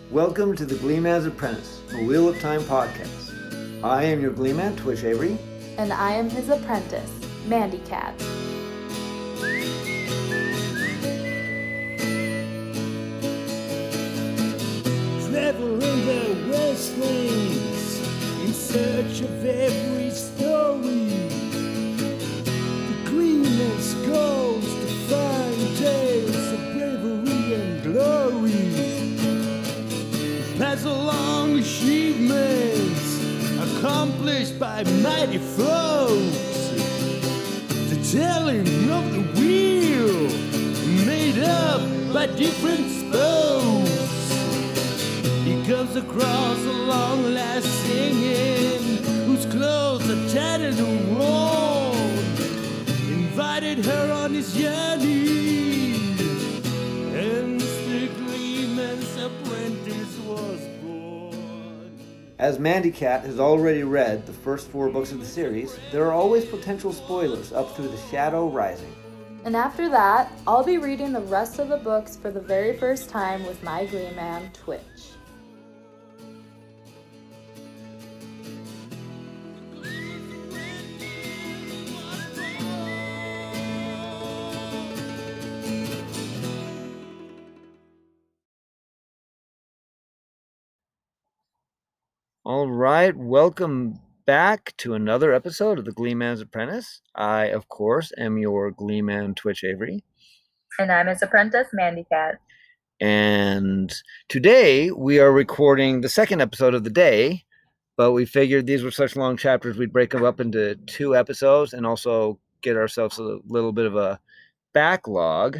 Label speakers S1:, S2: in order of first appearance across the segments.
S1: Welcome to the Gleeman's Apprentice, a Wheel of Time podcast. I am your Gleeman, Twitch Avery.
S2: And I am his apprentice, Mandy Cat.
S3: Traveling the wastelands in search of every story. The Gleeman's goes to find tales of bravery and glory. Pass along achievements accomplished by mighty foes. The telling of the wheel made up by different spokes. He comes across a long last singing, whose clothes are tattered and worn. Invited her on his journey, and the Gleeman's apprentice was born.
S1: As Mandy Cat has already read the first 4 books of the series, there are always potential spoilers up through The Shadow Rising.
S2: And after that, I'll be reading the rest of the books for the very first time with my Gleeman, Twitch.
S1: All right, welcome back to another episode of the Gleeman's Apprentice. I, of course, am your Gleeman, Twitch Avery.
S4: And I'm his apprentice, Mandy Cat.
S1: And today we are recording the second episode of the day, but we figured these were such long chapters we'd break them up into 2 episodes and also get ourselves a little bit of a backlog.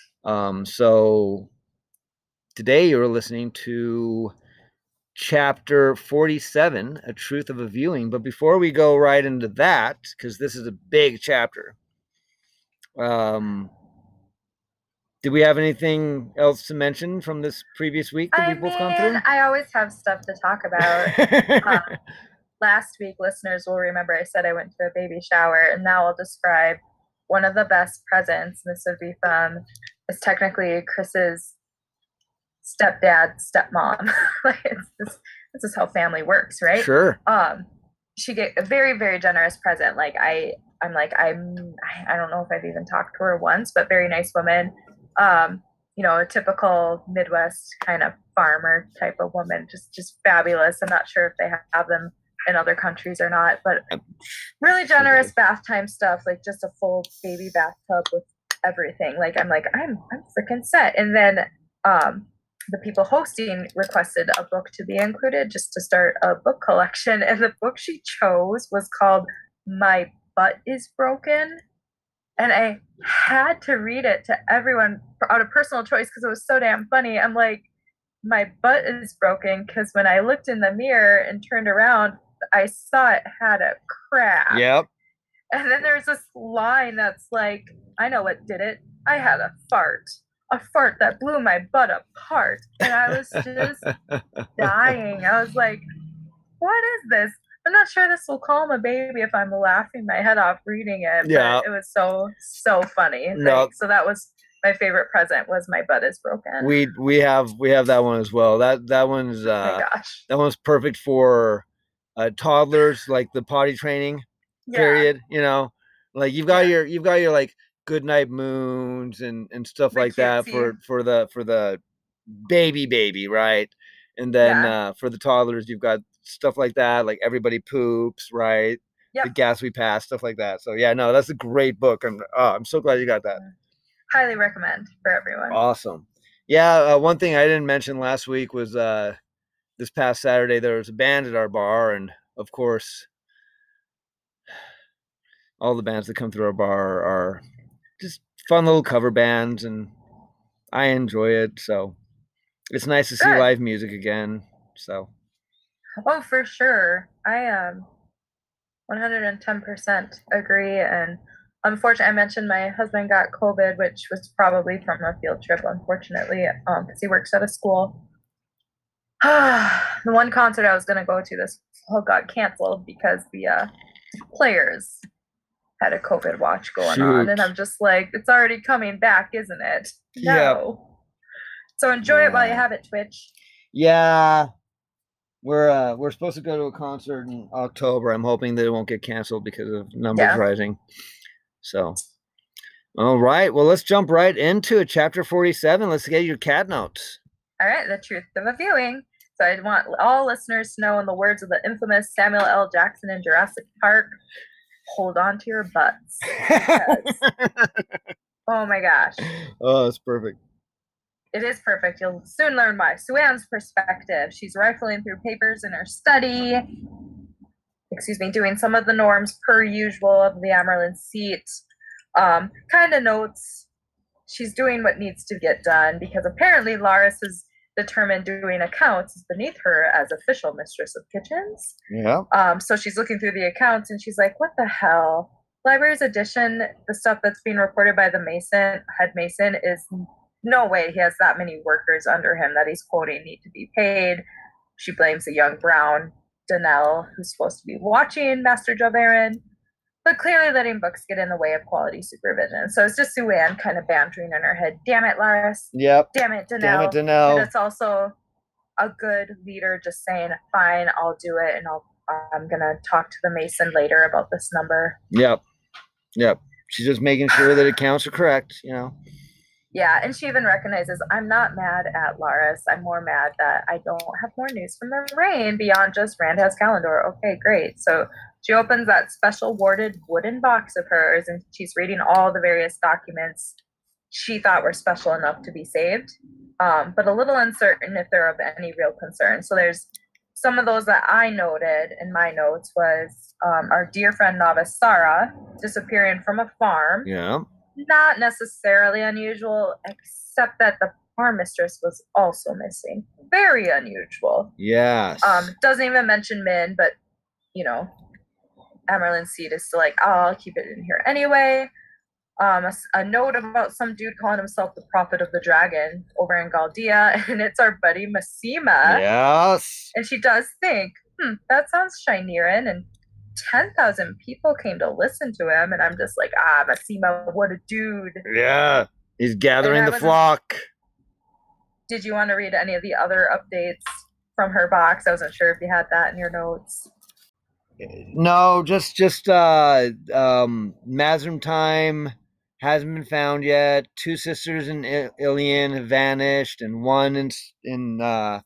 S1: So today you're listening to Chapter 47, A Truth of a Viewing. But before we go right into that, because this is a big chapter, did we have anything else to mention from this previous week that we've both gone through?
S4: I always have stuff to talk about. Last week, listeners will remember I said I went to a baby shower, and now I'll describe one of the best presents. This would be from, it's technically Chris's stepdad, stepmom. Like this is how family works, right?
S1: Sure.
S4: She gave a very, very generous present. Like I don't know if I've even talked to her once, but very nice woman. A typical Midwest kind of farmer type of woman, just fabulous. I'm not sure if they have them in other countries or not, but really generous bath time stuff, like just a full baby bathtub with everything. I'm freaking set. And then the people hosting requested a book to be included just to start a book collection. And the book she chose was called My Butt is Broken. And I had to read it to everyone out of personal choice because it was so damn funny. I'm like, my butt is broken because when I looked in the mirror and turned around, I saw it had a crack.
S1: Yep.
S4: And then there's this line that's like, I know what did it. I had a fart that blew my butt apart. And I was just dying. I was like, what is this? I'm not sure this will calm a baby if I'm laughing my head off reading it.
S1: Yeah.
S4: But it was so funny.
S1: No.
S4: So that was my favorite present, was My Butt is Broken.
S1: We have that one as well. That one's
S4: Oh my gosh.
S1: That one's perfect for toddlers, like the potty training period. Like you've got your like good night moons and stuff like that for the baby, right? And then for the toddlers, you've got stuff like that, like Everybody Poops, right?
S4: Yep.
S1: The Gas We Pass, stuff like that. So yeah, no, that's a great book. I'm so glad you got that.
S4: Highly recommend for everyone.
S1: Awesome. Yeah, one thing I didn't mention last week was this past Saturday there was a band at our bar, and of course all the bands that come through our bar are just fun little cover bands, and I enjoy it. So it's nice to see live music again. So.
S4: Oh, for sure. I 110% agree. And unfortunately, I mentioned my husband got COVID, which was probably from a field trip, unfortunately, because he works at a school. The one concert I was going to go to this got canceled because the players had a COVID watch going on. And I'm just like, it's already coming back, isn't it? No.
S1: Yep.
S4: So enjoy it while you have it, Twitch.
S1: Yeah, we're supposed to go to a concert in October. I'm hoping that it won't get canceled because of numbers
S4: Yeah.
S1: rising. So, all right. Well, let's jump right into it. Chapter 47. Let's get your cat notes.
S4: All right, the truth of a viewing. So I want all listeners to know, in the words of the infamous Samuel L. Jackson in Jurassic Park, hold on to your butts. Because, oh my gosh.
S1: Oh, that's perfect.
S4: It is perfect. You'll soon learn why. Suan's perspective. She's rifling through papers in her study. Doing some of the norms per usual of the Amerlin seat. Kind of notes she's doing what needs to get done because apparently Laris is determined doing accounts is beneath her as official mistress of kitchens.
S1: Yeah.
S4: So she's looking through the accounts and she's like, what the hell? Library's addition, the stuff that's being reported by the head mason, is no way he has that many workers under him that he's quoting need to be paid. She blames the young Brown, Danelle, who's supposed to be watching Master Jovarin, but clearly letting books get in the way of quality supervision. So it's just Suan kind of bantering in her head, damn it, Laris.
S1: Yep.
S4: Damn it, Danelle.
S1: Damn it, Danelle.
S4: And it's also a good leader just saying, fine, I'll do it, and I'm going to talk to the Mason later about this number.
S1: Yep. She's just making sure that accounts are correct, you know.
S4: Yeah, and she even recognizes, I'm not mad at Laris. I'm more mad that I don't have more news from Moraine beyond just Rand has Calendar. Okay, great. So she opens that special warded wooden box of hers, and she's reading all the various documents she thought were special enough to be saved, but a little uncertain if they're of any real concern. So there's some of those that I noted in my notes was our dear friend novice Sarah disappearing from a farm.
S1: Yeah.
S4: Not necessarily unusual, except that the farm mistress was also missing. Very unusual.
S1: Yes.
S4: Doesn't even mention Min, but you know, Amerlin Seed is still like, oh, I'll keep it in here anyway. A note about some dude calling himself the Prophet of the Dragon over in Galdia, and it's our buddy Massima.
S1: Yes.
S4: And she does think, that sounds Shineran, and 10,000 people came to listen to him, and I'm just like, Massima, what a dude.
S1: Yeah, he's gathering the flock.
S4: Did you want to read any of the other updates from her box? I wasn't sure if you had that in your notes.
S1: No, just Mazrim time hasn't been found yet. 2 sisters in Ilion have vanished, and one in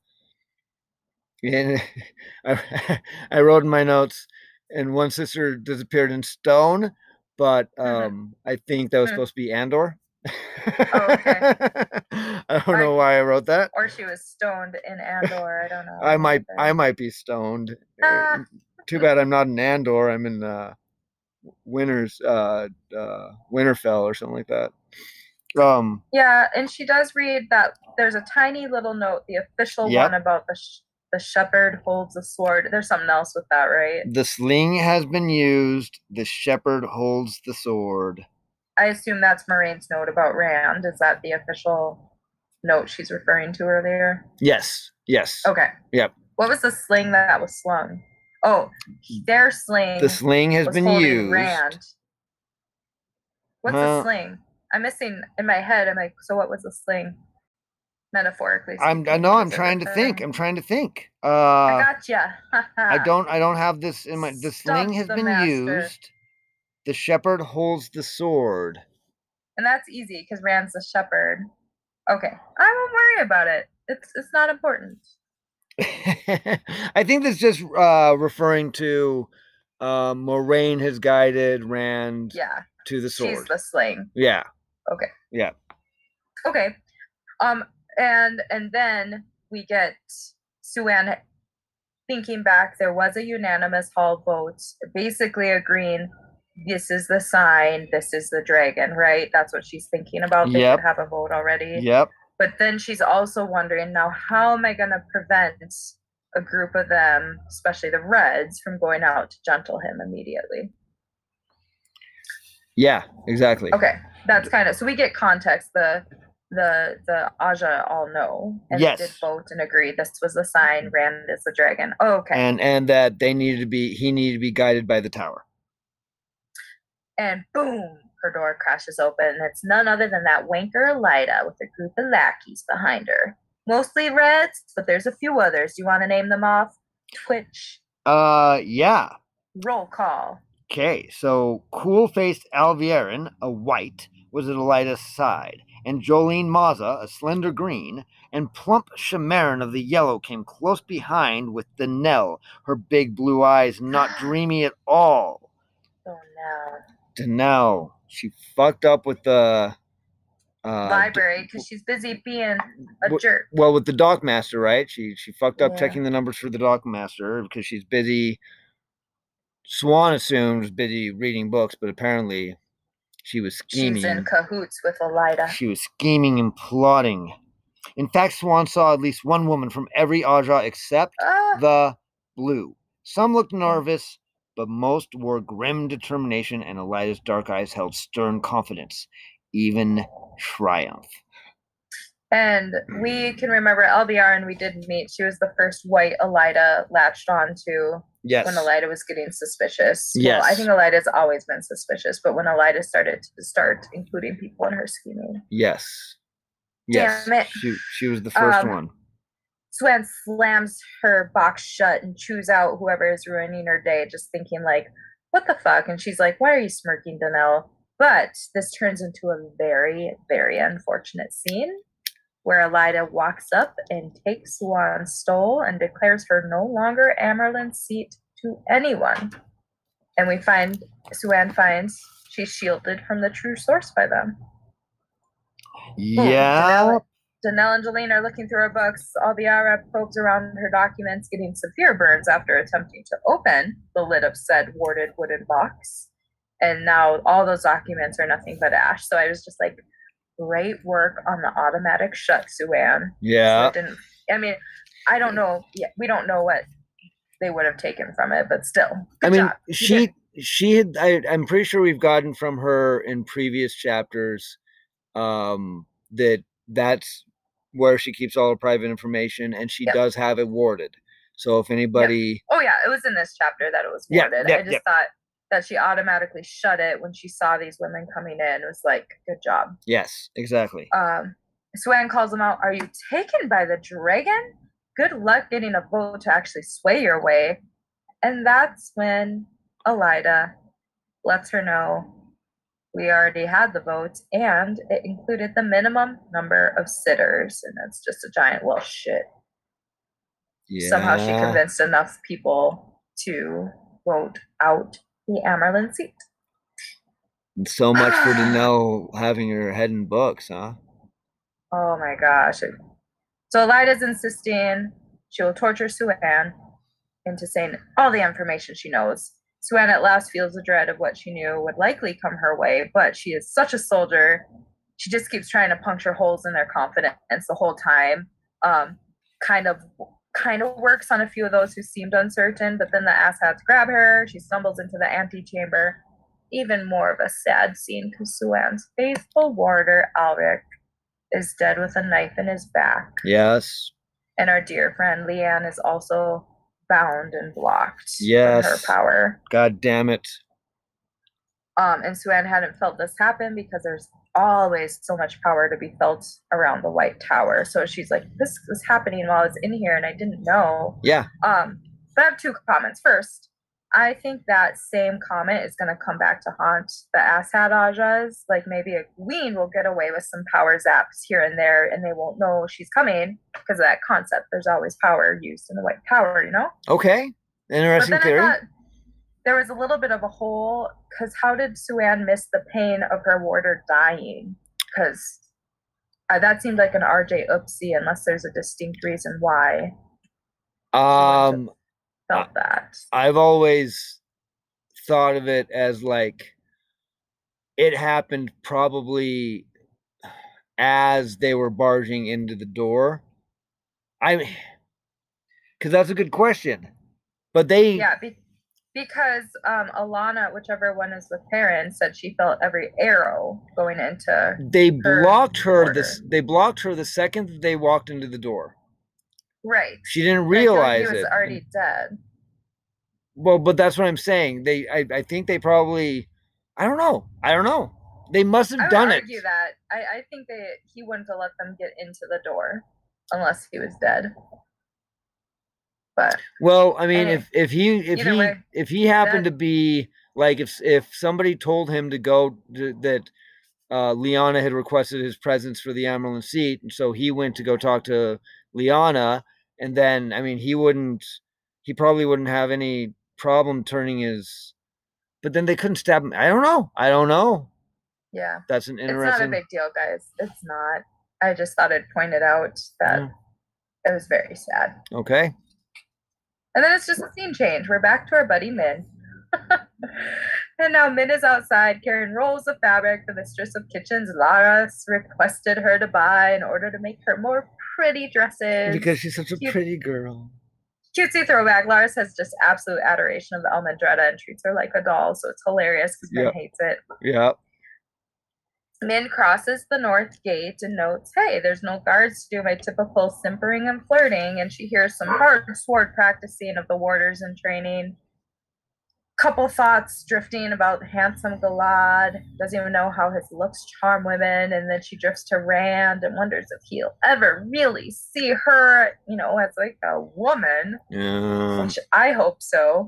S1: I wrote in my notes, and one sister disappeared in stone, but I think that was supposed to be Andor.
S4: Oh, okay.
S1: I don't know why I wrote that.
S4: Or she was stoned in Andor. I don't know.
S1: I might be stoned. Too bad I'm not in Andor. I'm in Winterfell or something like that.
S4: Yeah, and she does read that there's a tiny little note, the official one about the shepherd holds the sword. There's something else with that, right?
S1: The sling has been used. The shepherd holds the sword.
S4: I assume that's Moraine's note about Rand. Is that the official note she's referring to earlier?
S1: Yes.
S4: Okay.
S1: Yep.
S4: What was the sling that was slung? Oh, their sling.
S1: The sling has been used.
S4: Rand. What's the sling? I'm missing in my head. I'm like, so what was the sling? Metaphorically.
S1: I'm trying to think.
S4: I gotcha.
S1: I don't have this in my. The sling has been used. The shepherd holds the sword.
S4: And that's easy because Rand's the shepherd. Okay, I won't worry about it. It's not important.
S1: I think that's just referring to Moraine has guided Rand to the sword.
S4: She's the sling.
S1: Yeah.
S4: Okay.
S1: Yeah.
S4: Okay. And then we get Suan thinking back. There was a unanimous hall vote, basically agreeing this is the sign, this is the dragon, right? That's what she's thinking about. They could have a vote already.
S1: Yep.
S4: But then she's also wondering, now how am I going to prevent a group of them, especially the Reds, from going out to gentle him immediately?
S1: Yeah, exactly.
S4: Okay, that's kind of, so we get context. The Aja all know, and they did vote and agree this was the sign. Rand is the dragon. Oh, okay.
S1: And that he needed to be guided by the tower.
S4: And boom, her door crashes open. And it's none other than that wanker Elida with a group of lackeys behind her. Mostly reds, but there's a few others. Do you want to name them off? Twitch,
S1: Yeah.
S4: roll call.
S1: Okay, so cool-faced Alvierin, a white, was at Elida's side, and Jolene Maza, a slender green, and plump Shamarin of the yellow came close behind with Danelle, her big blue eyes not dreamy at all.
S4: Oh no.
S1: Danelle, she fucked up with the
S4: Library, because she's busy being a jerk.
S1: Well, with the Dockmaster, right? She fucked up
S4: Yeah.
S1: checking the numbers for the Dockmaster because she's busy. Swan assumed was busy reading books, but apparently she was scheming.
S4: She's in cahoots with Elida.
S1: She was scheming and plotting. In fact, Swan saw at least one woman from every Aja except the blue. Some looked nervous, but most wore grim determination, and Elida's dark eyes held stern confidence, even triumph.
S4: And we can remember LBR, and we did meet. She was the first white Elida latched on to.
S1: Yes.
S4: When Elida was getting suspicious.
S1: Yes.
S4: Well, I think Elida's always been suspicious, but when Elida started to including people in her scheming.
S1: Yes. Yes.
S4: Damn it.
S1: She was the first one.
S4: Swan slams her box shut and chews out whoever is ruining her day, just thinking like, what the fuck? And she's like, why are you smirking, Danelle? But this turns into a very, very unfortunate scene where Elida walks up and takes Swan's stole and declares her no longer Amerlin's seat to anyone. And we find Swan finds she's shielded from the true source by them.
S1: Yeah.
S4: Danelle and Jolene are looking through her books. Albiara probes around her documents, getting severe burns after attempting to open the lid of said warded wooden box. And now all those documents are nothing but ash. So I was just like, great work on the automatic shut, Swan.
S1: Yeah.
S4: So I don't know. Yeah, we don't know what they would have taken from it, but still. Job.
S1: She had. I'm pretty sure we've gotten from her in previous chapters that's where she keeps all her private information, and she does have it warded. So if anybody,
S4: oh yeah, it was in this chapter that it was warded. I just thought that she automatically shut it when she saw these women coming in. It was like, good job.
S1: Yes, exactly.
S4: Swan calls them out. Are you taken by the dragon? Good luck getting a vote to actually sway your way. And that's when Elida lets her know we already had the vote, and it included the minimum number of sitters, and that's just a giant well shit. Yeah. Somehow she convinced enough people to vote out the Amerlin seat.
S1: So much for Danelle having her head in books, huh?
S4: Oh my gosh. So Elida's insisting she will torture Swan into saying all the information she knows. Swan at last feels the dread of what she knew would likely come her way, but she is such a soldier. She just keeps trying to puncture holes in their confidence the whole time. Kind of works on a few of those who seemed uncertain, but then the asshats grab her. She stumbles into the antechamber. Even more of a sad scene because Swan's faithful warder, Alric, is dead with a knife in his back.
S1: Yes.
S4: And our dear friend Leanne is also bound and blocked
S1: from
S4: her power.
S1: God damn it.
S4: And Swan hadn't felt this happen because there's always so much power to be felt around the White Tower. So she's like, this was happening while I was in here and I didn't know.
S1: Yeah.
S4: But I have two comments. First, I think that same comment is going to come back to haunt the asshat Ajas. Like maybe a queen will get away with some power zaps here and there and they won't know she's coming because of that concept. There's always power used in the White Tower, you know?
S1: Okay. Interesting theory.
S4: I thought there was a little bit of a hole because how did Swan miss the pain of her warder dying? Because that seemed like an RJ oopsie unless there's a distinct reason why. Felt that.
S1: I've always thought of it as like it happened probably as they were barging into the door. Because that's a good question. But
S4: because Alana, whichever one is with Perrin, said she felt every arrow going into.
S1: They blocked her. They blocked her the second that they walked into the door.
S4: Right.
S1: She didn't realize
S4: he was already dead.
S1: Well, but that's what I'm saying. I think they probably. I don't know. They must have done it.
S4: I would argue that. I think he wouldn't have let them get into the door. unless he was dead. But
S1: Well, I mean,
S4: anyway, either way,
S1: if he happened
S4: dead.
S1: to be like if somebody told him to go that Lyanna had requested his presence for the Amerlin seat, and so he went to go talk to Lyanna, and then I mean he probably wouldn't have any problem turning his. But then they couldn't stab him. I don't know.
S4: Yeah,
S1: That's an
S4: it's not a
S1: interesting.
S4: big deal, guys. It's not. I just thought I'd point it out that
S1: Yeah.
S4: it was very sad.
S1: Okay.
S4: And then it's just a scene change. We're back to our buddy Min. And now Min is outside carrying rolls of fabric the mistress of kitchens, Laras, requested her to buy in order to make her more pretty dresses.
S1: Because she's such a pretty girl.
S4: Cutesy throwback. Laras has just absolute adoration of the Almendretta and treats her like a doll, so it's hilarious because Min hates it.
S1: Yeah.
S4: Min crosses the north gate and notes, hey, there's no guards to do my typical simpering and flirting, and she hears some hard sword practicing of the warders in training. Couple thoughts drifting about handsome Galad, doesn't even know how his looks charm women, and then she drifts to Rand and wonders if he'll ever really see her, as like a woman.
S1: Yeah.
S4: Which I hope so.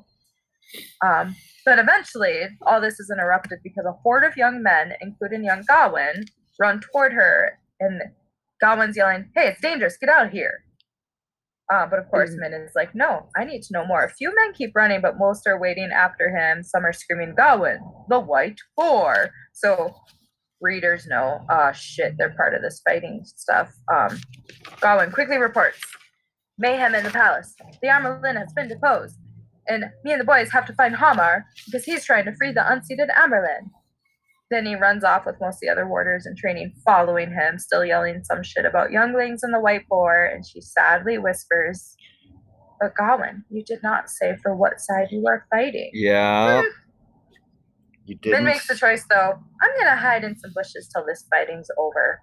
S4: But eventually, all this is interrupted because a horde of young men, including young Gawain, run toward her, and Gawain's yelling, hey, it's dangerous, get out of here. But of course, Min is like, no, I need to know more. A few men keep running, but most are waiting after him. Some are screaming, Gawain, the White Boar. So readers know, shit, they're part of this fighting stuff. Gawain quickly reports, mayhem in the palace. The Amerlin has been deposed. And me and the boys have to find Hamar because he's trying to free the unseated Amerlin. Then he runs off with most of the other warders in training following him, still yelling some shit about younglings and the White Boar, and she sadly whispers, but Gawain, you did not say for what side you are fighting.
S1: Yeah. You didn't.
S4: Min makes the choice, though. I'm going to hide in some bushes till this fighting's over.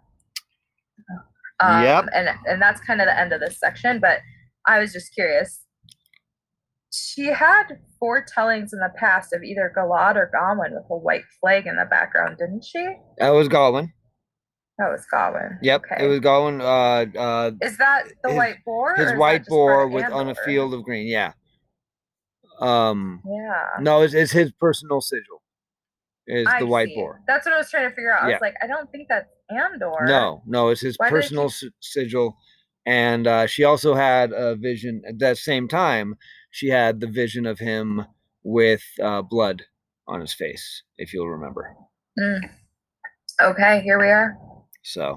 S1: Yep.
S4: And that's kind of the end of this section, but I was just curious. She had foretellings in the past of either Galad or Gawain with a white flag in the background, didn't she?
S1: That was Gawain.
S4: That was Gawain.
S1: Yep,
S4: okay.
S1: It was Gawain.
S4: Is that the White Boar?
S1: His White Boar with on a field of green. Yeah.
S4: Yeah.
S1: No, it's his personal sigil. Is the White Boar?
S4: That's what I was trying to figure out. I was like, I don't think that's Andor.
S1: No, it's his personal sigil, and she also had a vision at that same time. She had the vision of him with blood on his face, if you'll remember.
S4: Okay, here we are.
S1: So.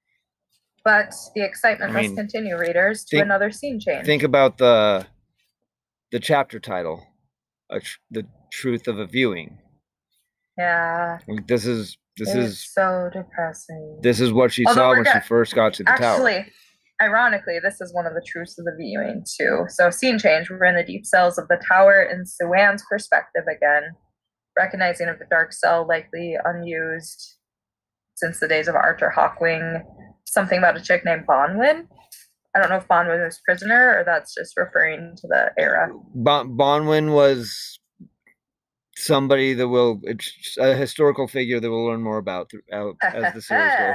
S4: But the excitement must continue, readers, to another scene change.
S1: Think about the chapter title, The Truth of a Viewing.
S4: Yeah.
S1: This is
S4: so depressing.
S1: This is what she saw when she first got to the tower.
S4: Actually, ironically, this is one of the truths of the viewing too. So scene change. We're in the deep cells of the tower in Suan's perspective again, recognizing of the dark cell likely unused since the days of Arthur Hawkwing. Something about a chick named Bonwyn. I don't know if Bonwyn was prisoner or that's just referring to the era.
S1: Bonwyn was somebody that it's a historical figure that we'll learn more about as the series goes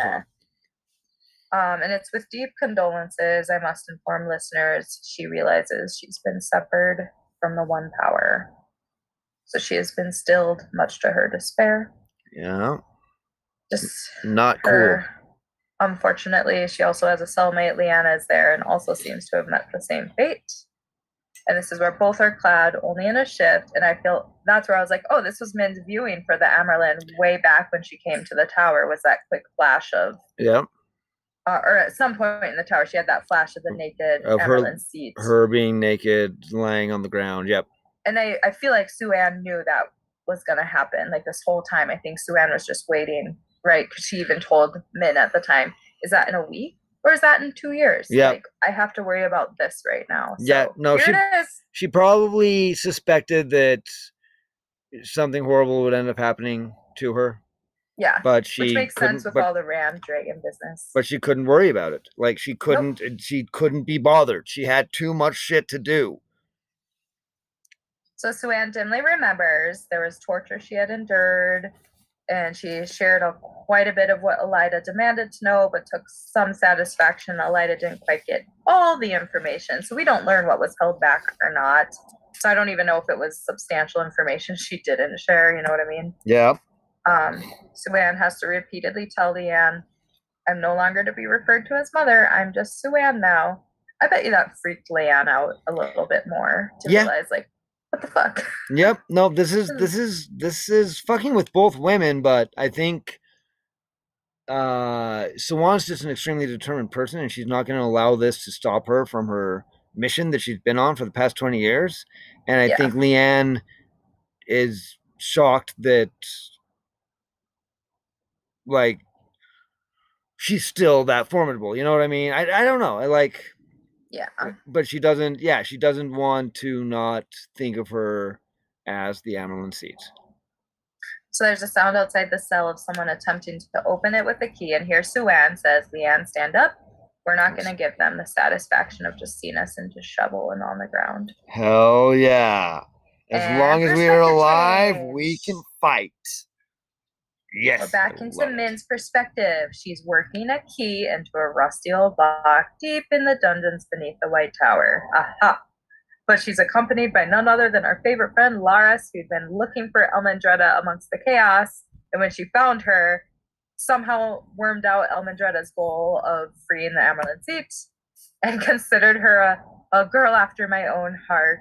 S1: on.
S4: And it's with deep condolences, I must inform listeners, she realizes she's been severed from the One Power. So she has been stilled, much to her despair.
S1: Yeah.
S4: Just
S1: not cool.
S4: Unfortunately, she also has a cellmate, Lyanna is there, and also seems to have met the same fate. And this is where both are clad only in a shift. And I feel that's where I was like, oh, this was Min's viewing for the Amerlin way back when she came to the tower, was that quick flash of.
S1: Yeah.
S4: Or at some point in the tower, she had that flash of the naked Amerlin seat.
S1: Her being naked, laying on the ground. Yep.
S4: And I feel like Suan knew that was going to happen. Like this whole time, I think Suan was just waiting, right? Because she even told Min at the time, is that in a week? Or is that in 2 years?
S1: Yeah.
S4: Like, I have to worry about this right now. So
S1: yeah, no, she probably suspected that something horrible would end up happening to her.
S4: Yeah,
S1: but which
S4: makes sense with all the Rand Dragon business.
S1: But she couldn't worry about it. Like she couldn't be bothered. She had too much shit to do.
S4: So Suan dimly remembers there was torture she had endured. and she shared quite a bit of what Elida demanded to know, but took some satisfaction. Elida didn't quite get all the information, so we don't learn what was held back or not. So I don't even know if it was substantial information she didn't share. You know what I mean?
S1: Yeah.
S4: Suan has to repeatedly tell Leanne, "I'm no longer to be referred to as mother. I'm just Suan now." I bet you that freaked Leanne out a little bit more to realize, like, what the fuck?
S1: Yep. No, this is fucking with both women, but I think Sawan's just an extremely determined person, and she's not going to allow this to stop her from her mission that she's been on for the past 20 years. And I think Leanne is shocked that, like, she's still that formidable. You know what I mean? I don't know. But she doesn't want to not think of her as the Amyrlin seat.
S4: So there's a sound outside the cell of someone attempting to open it with a key, and here Suan says, "Leanne, stand up. We're not going to give them the satisfaction of just seeing us in dishevel and on the ground."
S1: Hell yeah. As long as we are alive, we can fight. Yes.
S4: We're back into Min's perspective. She's working a key into a rusty old lock deep in the dungeons beneath the White Tower. Aha. But she's accompanied by none other than our favorite friend, Laras, who'd been looking for Elmendreda amongst the chaos. And when she found her, somehow wormed out Elmendreda's goal of freeing the Amyrlin seat and considered her a girl after my own heart.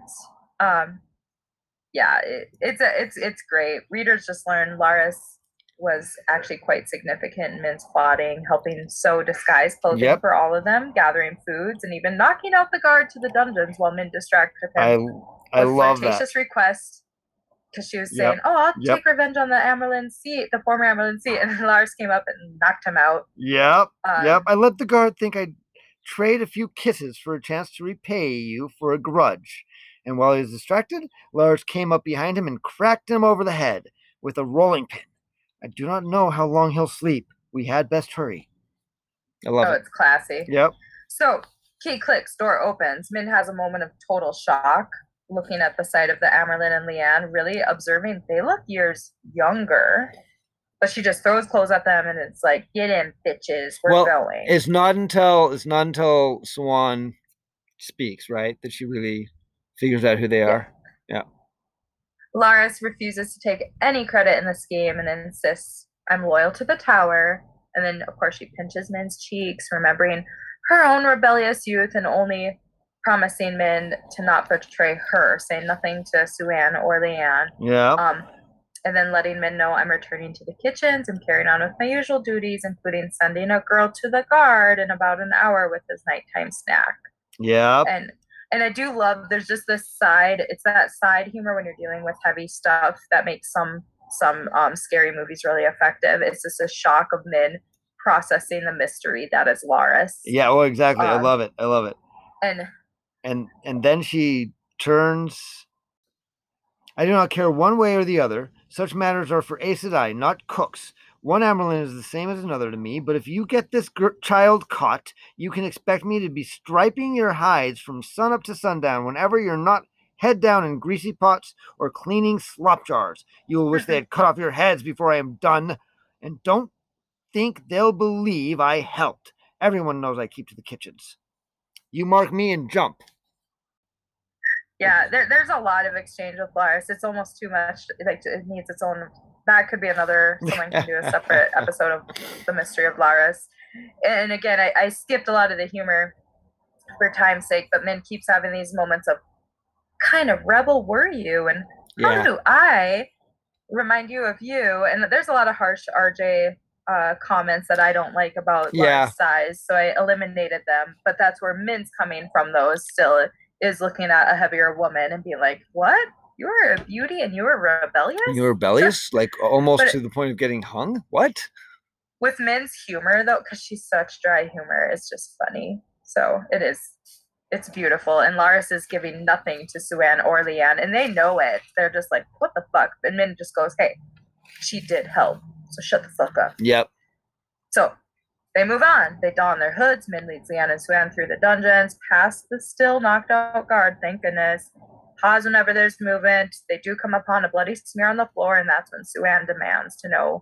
S4: It's great. Readers just learned Laras was actually quite significant in Min's plotting, helping sew disguise clothing for all of them, gathering foods, and even knocking out the guard to the dungeons while Min distracted him.
S1: I love that.
S4: Flirtatious request, because she was saying, "Oh, I'll take revenge on the Amyrlin seat, the former Amyrlin seat," and Lars came up and knocked him out.
S1: I let the guard think I'd trade a few kisses for a chance to repay you for a grudge. And while he was distracted, Lars came up behind him and cracked him over the head with a rolling pin. I do not know how long he'll sleep. We had best hurry. I love it.
S4: Oh, it's classy.
S1: Yep.
S4: So, key clicks, door opens. Min has a moment of total shock, looking at the sight of the Amyrlin and Leanne, really observing they look years younger. But she just throws clothes at them, and it's like, "Get in, bitches. We're going."
S1: It's not until Siuan speaks, right, that she really figures out who they are. Yeah.
S4: Laras refuses to take any credit in the scheme and insists, "I'm loyal to the tower." And then, of course, she pinches Min's cheeks, remembering her own rebellious youth and only promising Min to not betray her, saying nothing to Suan or Leanne.
S1: Yeah.
S4: And then letting Min know, "I'm returning to the kitchens and carrying on with my usual duties, including sending a girl to the guard in about an hour with his nighttime snack."
S1: Yeah.
S4: And I do love, there's just this side, it's that side humor when you're dealing with heavy stuff that makes some scary movies really effective. It's just a shock of Min processing the mystery that is Laras.
S1: Yeah, well, exactly. I love it.
S4: And
S1: then she turns. "I do not care one way or the other. Such matters are for Aes Sedai, not cooks. One Amyrlin is the same as another to me, but if you get this child caught, you can expect me to be striping your hides from sunup to sundown whenever you're not head down in greasy pots or cleaning slop jars. You will wish they had cut off your heads before I am done. And don't think they'll believe I helped. Everyone knows I keep to the kitchens. You mark me and jump."
S4: Yeah, there's a lot of exchange with Laras. It's almost too much. Like, it needs its own. That could be someone can do a separate episode of the mystery of Laras. And again, I skipped a lot of the humor for time's sake, but Min keeps having these moments of, "Kind of rebel were you? And how do I remind you of you?" And there's a lot of harsh RJ comments that I don't like about Laras' size, so I eliminated them. But that's where Min's coming from, those still is looking at a heavier woman and being like, "What? You were a beauty and you were rebellious?
S1: You were rebellious? Like almost to the point of getting hung? What?"
S4: With Min's humor, though, because she's such dry humor, it's just funny. So it's beautiful. And Laras is giving nothing to Suan or Leanne, and they know it. They're just like, "What the fuck?" And Min just goes, "Hey, she did help, so shut the fuck up."
S1: Yep.
S4: So they move on. They don their hoods. Min leads Leanne and Suan through the dungeons, past the still knocked out guard, thank goodness. Pause whenever there's movement. They do come upon a bloody smear on the floor, and that's when Suan demands to know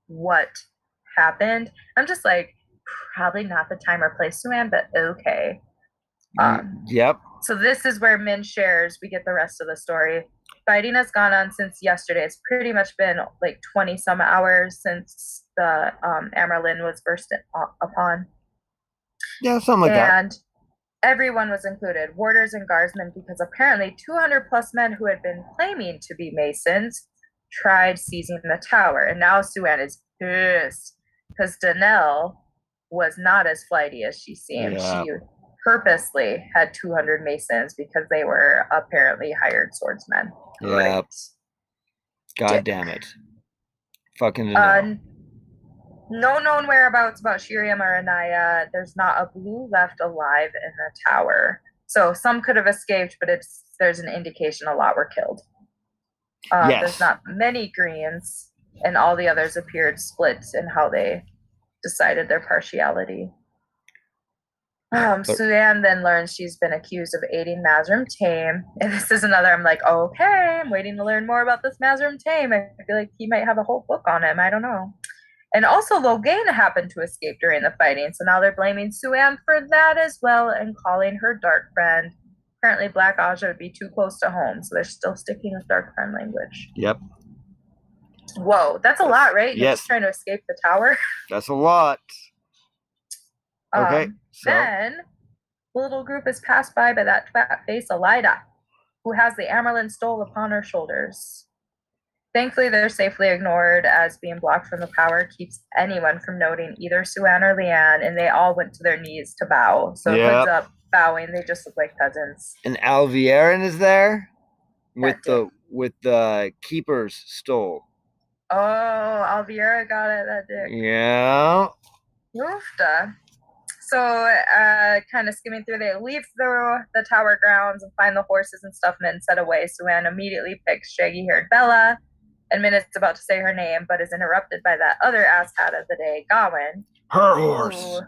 S4: what happened. I'm just like, probably not the time or place, Suan, but okay.
S1: Yep.
S4: So this is where Min shares. We get the rest of the story. Fighting has gone on since yesterday. It's pretty much been like 20 some hours since the Amerlin was burst upon.
S1: Yeah, something like that.
S4: And everyone was included, warders and guardsmen, because apparently 200 plus men who had been claiming to be Masons tried seizing the tower. And now Suan is pissed because Danelle was not as flighty as she seemed.
S1: Yeah.
S4: She purposely had 200 Masons because they were apparently hired swordsmen.
S1: Yeah. God damn it. Fucking Danelle.
S4: No known whereabouts about Shiriam or Anaya. There's not a blue left alive in the tower. So some could have escaped, but there's an indication a lot were killed.
S1: Yes.
S4: There's not many greens, and all the others appeared split in how they decided their partiality. Suan then learns she's been accused of aiding Mazrim Taim. And this is another, I'm like, okay, I'm waiting to learn more about this Mazrim Taim. I feel like he might have a whole book on him. I don't know. And also, Logain happened to escape during the fighting, so now they're blaming Suan for that as well and calling her Dark Friend. Apparently, Black Aja would be too close to home, so they're still sticking with Dark Friend language.
S1: Yep.
S4: Whoa, that's a lot, right? You're
S1: yes.
S4: just trying to escape the tower?
S1: That's a lot. Okay.
S4: Then, the little group is passed by that fat face, Elida, who has the Amerlin stole upon her shoulders. Thankfully, they're safely ignored, as being blocked from the power keeps anyone from noting either Suan or Leanne, and they all went to their knees to bow. So hoods up, bowing. They just look like peasants.
S1: And Alviarin is there with the keeper's stole.
S4: Oh, Alviera got it, that dick.
S1: Yeah.
S4: Oofta. So, kind of skimming through, they leave the tower grounds and find the horses and stuff Min set away. Suan immediately picks shaggy-haired Bella, and Min is about to say her name, but is interrupted by that other asshat of the day, Gawain.
S1: Her horse.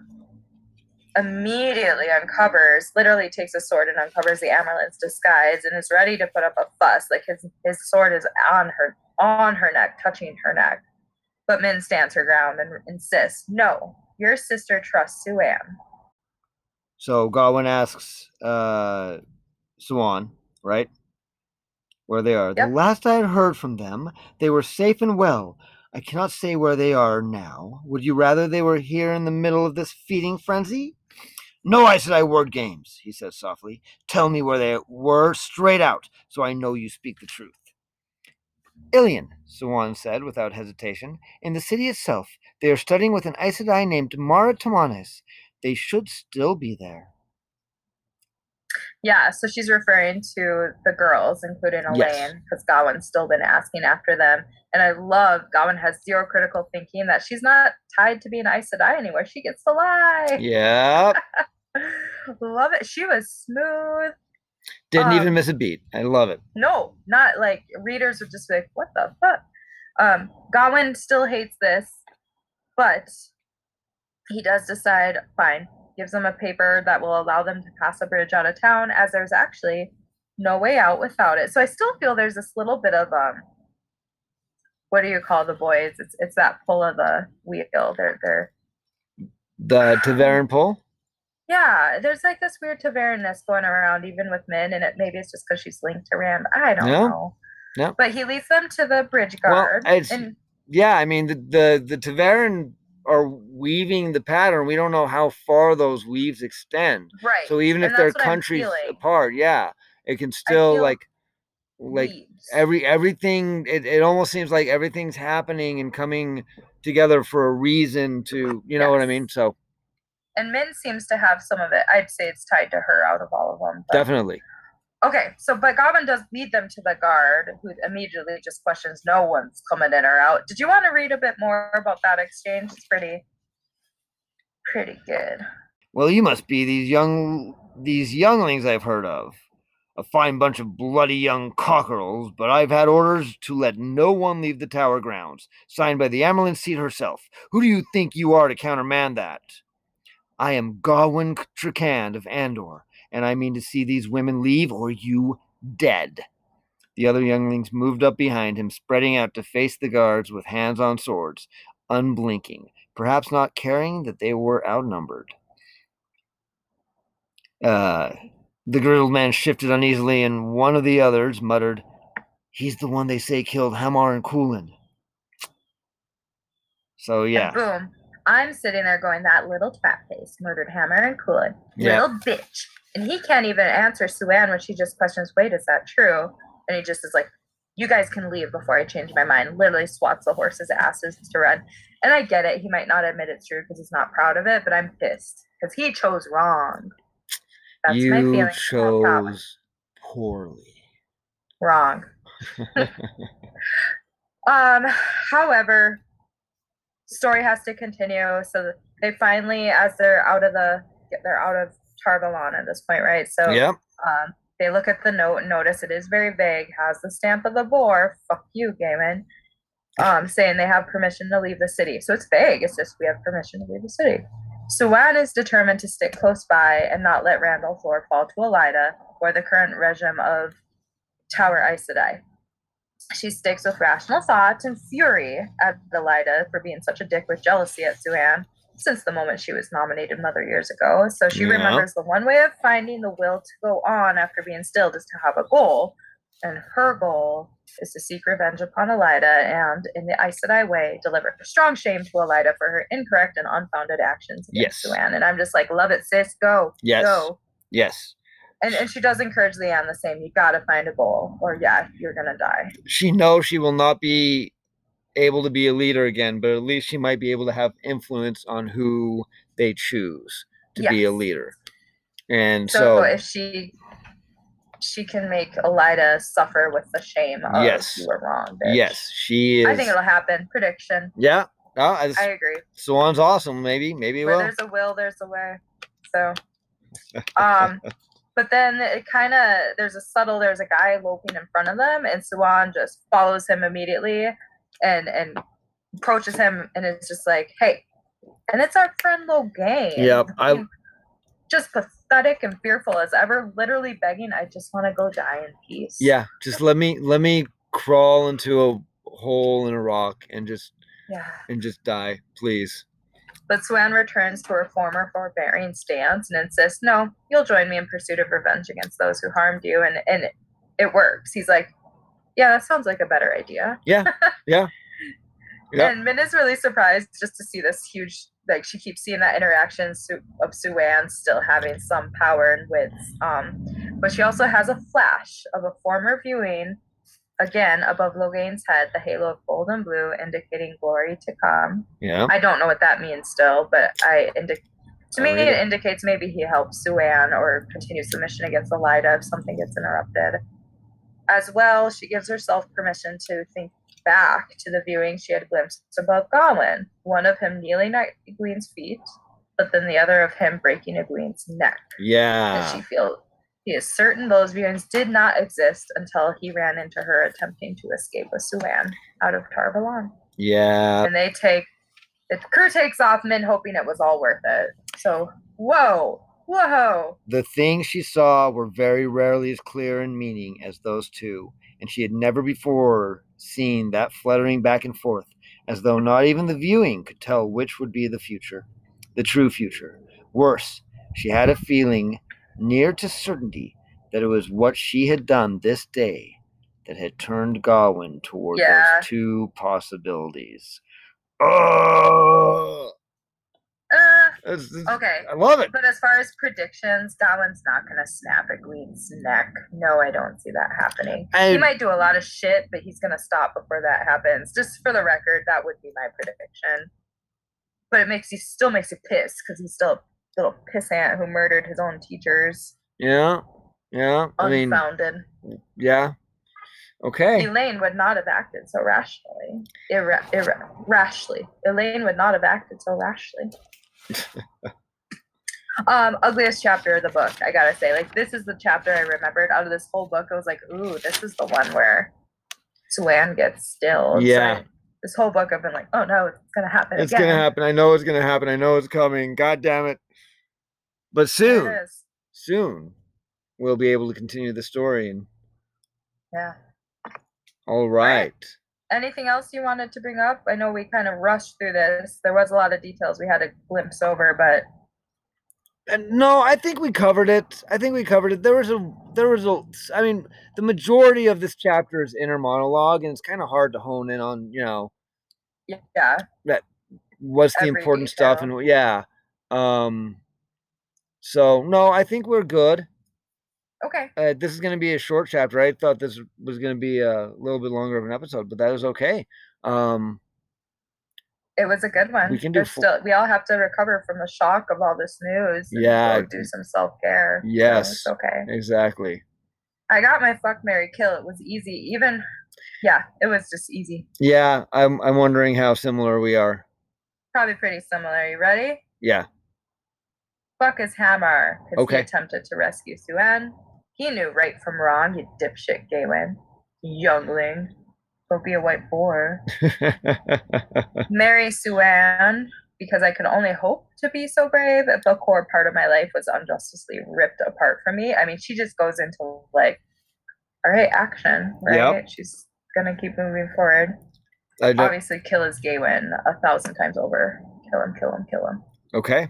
S4: Immediately uncovers, literally takes a sword and uncovers the Amerlin's disguise and is ready to put up a fuss. Like his sword is on her neck, touching her neck. But Min stands her ground and insists, no, your sister trusts Suan.
S1: So Gawain asks Suan, right? Where they are. Yep. The last I had heard from them, they were safe and well. I cannot say where they are now. Would you rather they were here in the middle of this feeding frenzy? No, I said I word games, he says softly. Tell me where they were straight out, so I know you speak the truth. Ilion, Suan said without hesitation. In the city itself, they are studying with an Aes Sedai named Mara Tamanes. They should still be there.
S4: Yeah, so she's referring to the girls, including Elaine, because Gawain's still been asking after them. And I love Gawain has zero critical thinking, that she's not tied to being Aes Sedai anywhere. She gets to lie.
S1: Yeah.
S4: Love it. She was smooth.
S1: Didn't even miss a beat. I love it.
S4: No, not like readers would just be like, what the fuck? Gawain still hates this, but he does decide, fine, gives them a paper that will allow them to pass a bridge out of town, as there's actually no way out without it. So I still feel there's this little bit of what do you call the boys? It's that pull of the wheel. They're
S1: the Taverin pull.
S4: Yeah, there's like this weird Tavernness going around, even with Min, and maybe it's just because she's linked to Rand. I don't know.
S1: No.
S4: But he leads them to the bridge guard.
S1: Well, I mean the Taverin are weaving the pattern. We don't know how far those weaves extend.
S4: Right.
S1: So even if they're countries apart, it can still like everything. It almost seems like everything's happening and coming together for a reason to, you know what I mean? So.
S4: And Min seems to have some of it. I'd say it's tied to her out of all of them.
S1: But. Definitely.
S4: Okay, but Gawain does lead them to the guard, who immediately just questions no one's coming in or out. Did you want to read a bit more about that exchange? It's pretty good.
S1: Well, you must be these younglings I've heard of. A fine bunch of bloody young cockerels, but I've had orders to let no one leave the tower grounds, signed by the Amerlin Seat herself. Who do you think you are to countermand that? I am Gawain Trakand of Andor, and I mean to see these women leave or you dead. The other younglings moved up behind him, spreading out to face the guards with hands on swords. unblinking, perhaps not caring that they were outnumbered. The grizzled man shifted uneasily, and one of the others muttered, "He's the one they say killed Hamar and Coolin." So, yeah.
S4: And boom. I'm sitting there going, that little twat face murdered Hammer and Coolin.
S1: Yep.
S4: Little bitch. And he can't even answer Suan when she just questions, wait, is that true? And he just is like, you guys can leave before I change my mind. Literally swats the horses' asses to run. And I get it. He might not admit it's true because he's not proud of it, but I'm pissed because he chose wrong. That's
S1: You
S4: my feeling.
S1: chose poorly.
S4: Wrong. However, story has to continue. So they finally, as they're out of Tar Valon at this point, right? So
S1: Yep.
S4: They look at the note and notice it is very vague, has the stamp of the boar. Fuck you, Gaiman. Saying they have permission to leave the city. So it's vague. It's just we have permission to leave the city. Suan is determined to stick close by and not let Randall Flor fall to Elida or the current regime of Tower Aes Sedai. She sticks with rational thought and fury at Elida for being such a dick with jealousy at Suan since the moment she was nominated Mother years ago. So she remembers the one way of finding the will to go on after being stilled is to have a goal. And her goal is to seek revenge upon Elida and, in the Aes Sedai way, deliver strong shame to Elida for her incorrect and unfounded actions against Suan. And I'm just like, love it, sis. Go.
S1: Yes.
S4: Go.
S1: Yes.
S4: And she does encourage Leanne the same. You got to find a goal or, yeah, you're going to die.
S1: She knows she will not be able to be a leader again, but at least she might be able to have influence on who they choose to be a leader. And so
S4: if she can make Elida suffer with the shame of you were wrong, bitch.
S1: Yes, she is.
S4: I think it'll happen. Prediction.
S1: Yeah.
S4: I agree.
S1: Swan's awesome. Maybe it will.
S4: There's a will, there's a way. So, but then it kind of, there's a guy loping in front of them, and Suan just follows him immediately and approaches him, and it's just like, hey, and it's our friend Logain.
S1: Yep.
S4: Just pathetic and fearful as ever, literally begging, I just want to go die in peace.
S1: Yeah, just let me crawl into a hole in a rock and just die, please.
S4: But Suan returns to her former forbearing stance and insists, no, you'll join me in pursuit of revenge against those who harmed you. And it works. He's like, yeah, that sounds like a better idea.
S1: Yeah.
S4: And Min is really surprised just to see this huge, like, she keeps seeing that interaction of Suan still having some power and wits. But she also has a flash of a former viewing, again, above Logain's head, the halo of gold and blue indicating glory to come.
S1: Yeah.
S4: I don't know what that means still, but to me it indicates maybe he helps Suan or continues the mission against Elida if something gets interrupted. As well, she gives herself permission to think back to the viewing she had glimpsed above Gawain, one of him kneeling at Egwene's feet, but then the other of him breaking Egwene's neck.
S1: Yeah.
S4: And he is certain those viewings did not exist until he ran into her attempting to escape with Suan out of Tar Valon.
S1: Yeah.
S4: And the crew takes off, Min hoping it was all worth it. So, whoa.
S1: The things she saw were very rarely as clear in meaning as those two, and she had never before seen that fluttering back and forth, as though not even the viewing could tell which would be the future, the true future. Worse, she had a feeling near to certainty that it was what she had done this day that had turned Gawain toward those two possibilities. Oh!
S4: Okay.
S1: I love it.
S4: But as far as predictions, Gawain's not going to snap Egwene's neck. No, I don't see that happening. He might do a lot of shit, but he's going to stop before that happens. Just for the record, that would be my prediction. But it still makes you pissed because he's still a little pissant who murdered his own teachers.
S1: Yeah.
S4: Unfounded.
S1: Yeah. Okay.
S4: Elaine would not have acted so rashly. Rashly. Elaine would not have acted so rashly. Ugliest chapter of the book, I gotta say. Like, this is the chapter I remembered out of this whole book. I was like, ooh, this is the one where Suan gets stilled.
S1: Yeah.
S4: So this whole book I've been like, oh no, it's gonna happen.
S1: It's gonna happen. I know it's gonna happen. I know it's coming. God damn it. But soon we'll be able to continue the story. And
S4: yeah.
S1: all right.
S4: Anything else you wanted to bring up? I know we kind of rushed through this. There was a lot of details we had a glimpse over, but
S1: No, I think we covered it. I mean, the majority of this chapter is inner monologue, and it's kind of hard to hone in on,
S4: yeah,
S1: what's the
S4: every
S1: important stuff,
S4: detail.
S1: and yeah. So no, I think we're good.
S4: Okay.
S1: This is going to be a short chapter. I thought this was going to be a little bit longer of an episode, but that is okay.
S4: It was a good one.
S1: We can do
S4: we all have to recover from the shock of all this news and
S1: Yeah.
S4: go do some self-care.
S1: Yes.
S4: So it's okay.
S1: Exactly.
S4: I got my fuck, marry, kill. It was easy. It was just easy.
S1: Yeah, I'm wondering how similar we are.
S4: Probably pretty similar. You ready?
S1: Yeah.
S4: Fuck his hammer. Because
S1: Okay.
S4: he attempted to rescue Sue-Ann. He knew right from wrong, you dipshit Gawain. Youngling. Don't be a white boar. Marry Sue-Ann, because I could only hope to be so brave if a core part of my life was unjustly ripped apart from me. I mean, she just goes into like, all right, action, right?
S1: Yep.
S4: She's gonna keep moving forward. Obviously, kill his Gawain 1,000 times over. Kill him, kill him, kill him.
S1: Okay.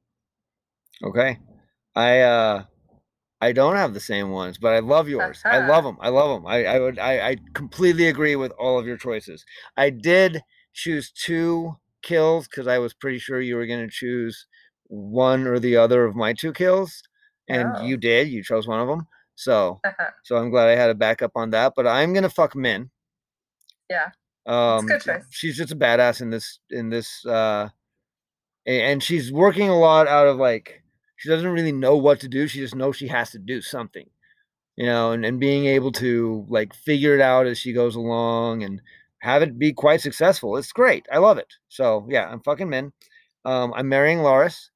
S1: I don't have the same ones, but I love yours. I love them. I completely agree with all of your choices. I did choose 2 kills because I was pretty sure you were going to choose one or the other of my 2 kills, and you did. You chose one of them. So I'm glad I had a backup on that. But I'm gonna fuck Min.
S4: Yeah. It's a good choice.
S1: She's just a badass in this, and she's working a lot out of like. She doesn't really know what to do. She just knows she has to do something, and being able to like figure it out as she goes along and have it be quite successful. It's great. I love it. So yeah, I'm fucking Min. I'm marrying Loras.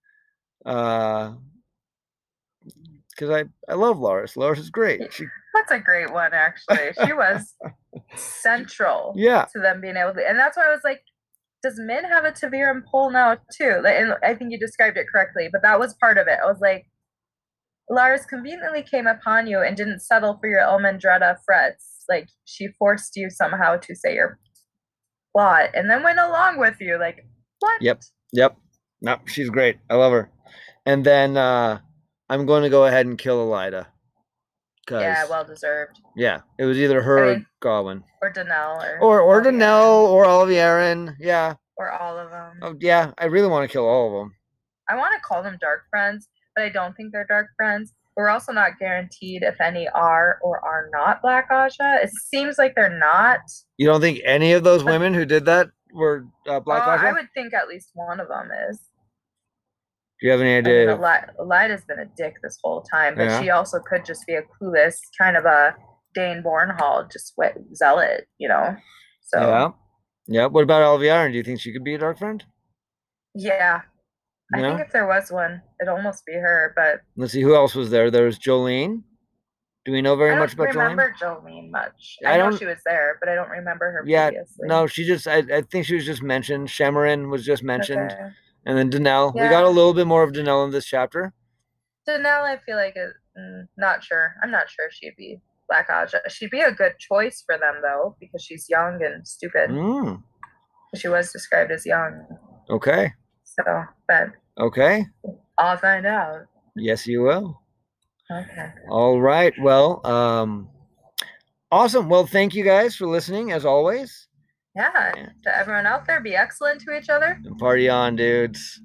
S1: Because I love Loras. Loras is great.
S4: That's a great one, actually. She was central to them being able to, and that's why I was like, does Min have a Ta'veren pull now too? And I think you described it correctly, but that was part of it. I was like, Lars conveniently came upon you and didn't settle for your Elmendretta frets. Like, she forced you somehow to say your plot and then went along with you. Like, what?
S1: Yep. No, she's great. I love her. And then I'm going to go ahead and kill Elaida.
S4: Yeah, well deserved.
S1: Yeah, it was either her or Gawain.
S4: Or Danelle.
S1: Or Danelle or Olivierin. Yeah.
S4: Or all of them.
S1: Oh, yeah, I really want to kill all of them.
S4: I want to call them dark friends, but I don't think they're dark friends. We're also not guaranteed if any are or are not Black Ajah. It seems like they're not.
S1: You don't think any of those women who did that were Black Ajah?
S4: I would think at least one of them is.
S1: Do you have any idea?
S4: Elida's been a dick this whole time, but she also could just be a clueless, kind of a Dane Bornhall, just zealot, So
S1: yeah. What about Olivierin? Do you think she could be a dark friend?
S4: Yeah, I think if there was one, it'd almost be her. But
S1: let's see, who else was there? There's Jolene. Do we know very much about Jolene?
S4: I don't remember Jolene much. I know she was there, but I don't remember her previously.
S1: No, she just. I think she was just mentioned. Shamarin was just mentioned. Okay. And then Danelle. Yeah. We got a little bit more of Danelle in this chapter.
S4: Danelle, I feel like, not sure. I'm not sure she'd be Black Ajah. She'd be a good choice for them, though, because she's young and stupid. She was described as young.
S1: Okay.
S4: So, but.
S1: Okay.
S4: I'll find out.
S1: Yes, you will.
S4: Okay.
S1: All right. Well, awesome. Well, thank you guys for listening, as always.
S4: Yeah, to everyone out there, be excellent to each other.
S1: And party on, dudes.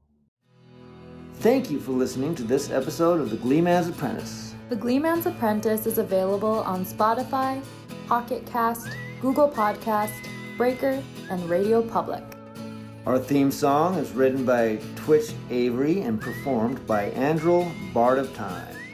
S1: Thank you for listening to this episode of The Gleeman's Apprentice.
S2: The Gleeman's Apprentice is available on Spotify, Pocket Cast, Google Podcast, Breaker, and Radio Public.
S1: Our theme song is written by Twitch Avery and performed by Andrew, Bard of Time.